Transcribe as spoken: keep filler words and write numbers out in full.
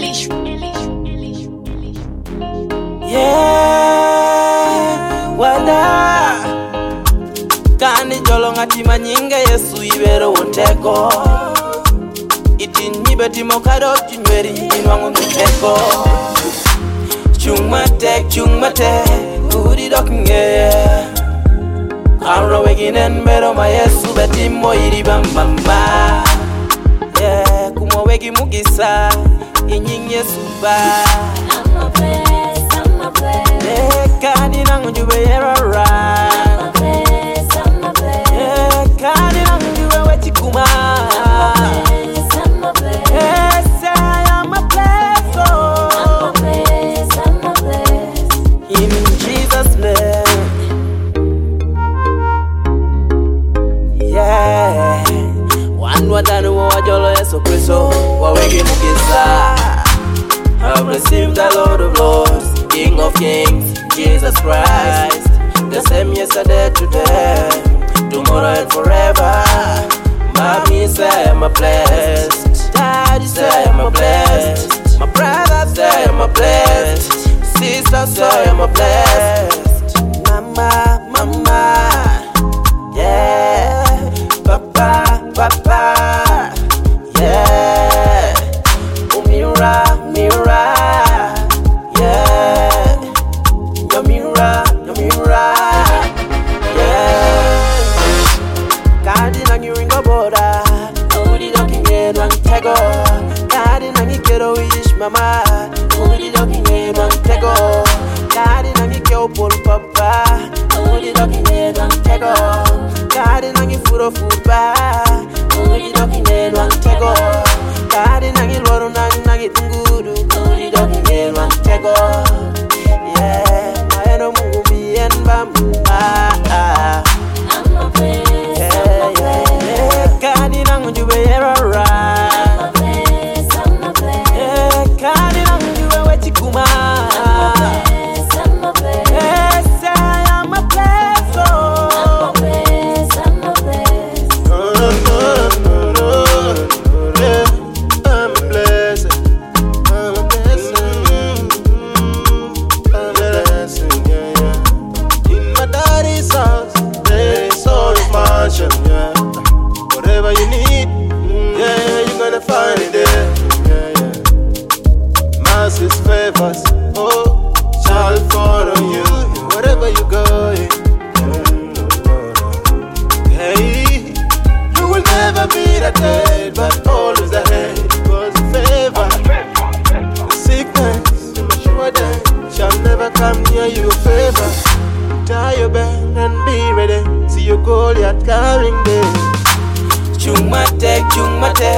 Yeah, wala Kani jolo ngati manyinga Yesu ibero wonteko Itinyi beti mokado tinweri inwangu nteko Chung matek, chung matek, kuri dokinge Kanro weginen mero ma Yesu beti mo iri bambamba Yeah, kumo wegi mugisa, inying Yesu ba I'm a blessed, I'm a blessed Yeah, kani nangu jube yera ra I'm a blessed, I'm a blessed Yeah, kani nangu jube wechikuma I'm a blessed, I'm a blessed Yes, I am a blessed oh. I'm a blessed, I'm a blessed In Jesus' name Yeah One wadanu wa jolo Yesu Kristo Wawegi mugisa I've received the Lord of Lords King of Kings, Jesus Christ The same yesterday, today Tomorrow and forever Mommy say I'm a blessed Daddy say I'm a blessed My brother say I'm a blessed Sister say I'm a blessed Mama, mama Yeah Papa, papa Yeah Umira, mira Yeah Your mirror, your mirror Yeah Kadi nangi ringo boda Udi doki ngedwa ntego Kadi nangi kero wish mama Udi doki ngedwa ntego Kadi nangi kyo pol papa Udi doki ngedwa ntego Kadi nangi furo fuba Udi doki ngedwa ntego Kadi nangi loro nangi nangi tunguru Udi doki ngedwa ntego Yeah, maeno mungu mienba mba I'm a blessed, I'm a blessed Kani nangu jube yera ra I'm a blessed, I'm a blessed Yeah, kani nangu jube wechikuma I'm a blessed, I'm a blessed Yes, I am a blessed oh. I'm a blessed, I'm a blessed No, no, no, no, no, yeah, I'm a blessing, I'm a blessing, I'm a blessing, yeah, yeah. In my daddy's house, there is all the mansion, yeah. Whatever you need, yeah, you're gonna find it there, yeah, yeah. Massive favors, oh, shall follow you, wherever you go, yeah. Hey, you will never be the dead, but always ahead. Cause the favor, the sickness, the sure death shall never come near you. Favor, tie your band and be ready. See your goal, you're coming there. Chung matek, chung matek